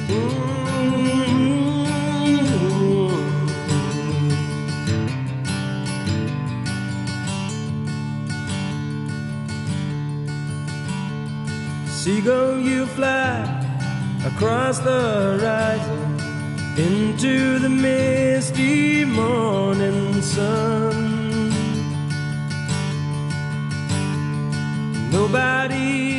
Seagull, you fly across the horizon into the misty morning sun. Nobody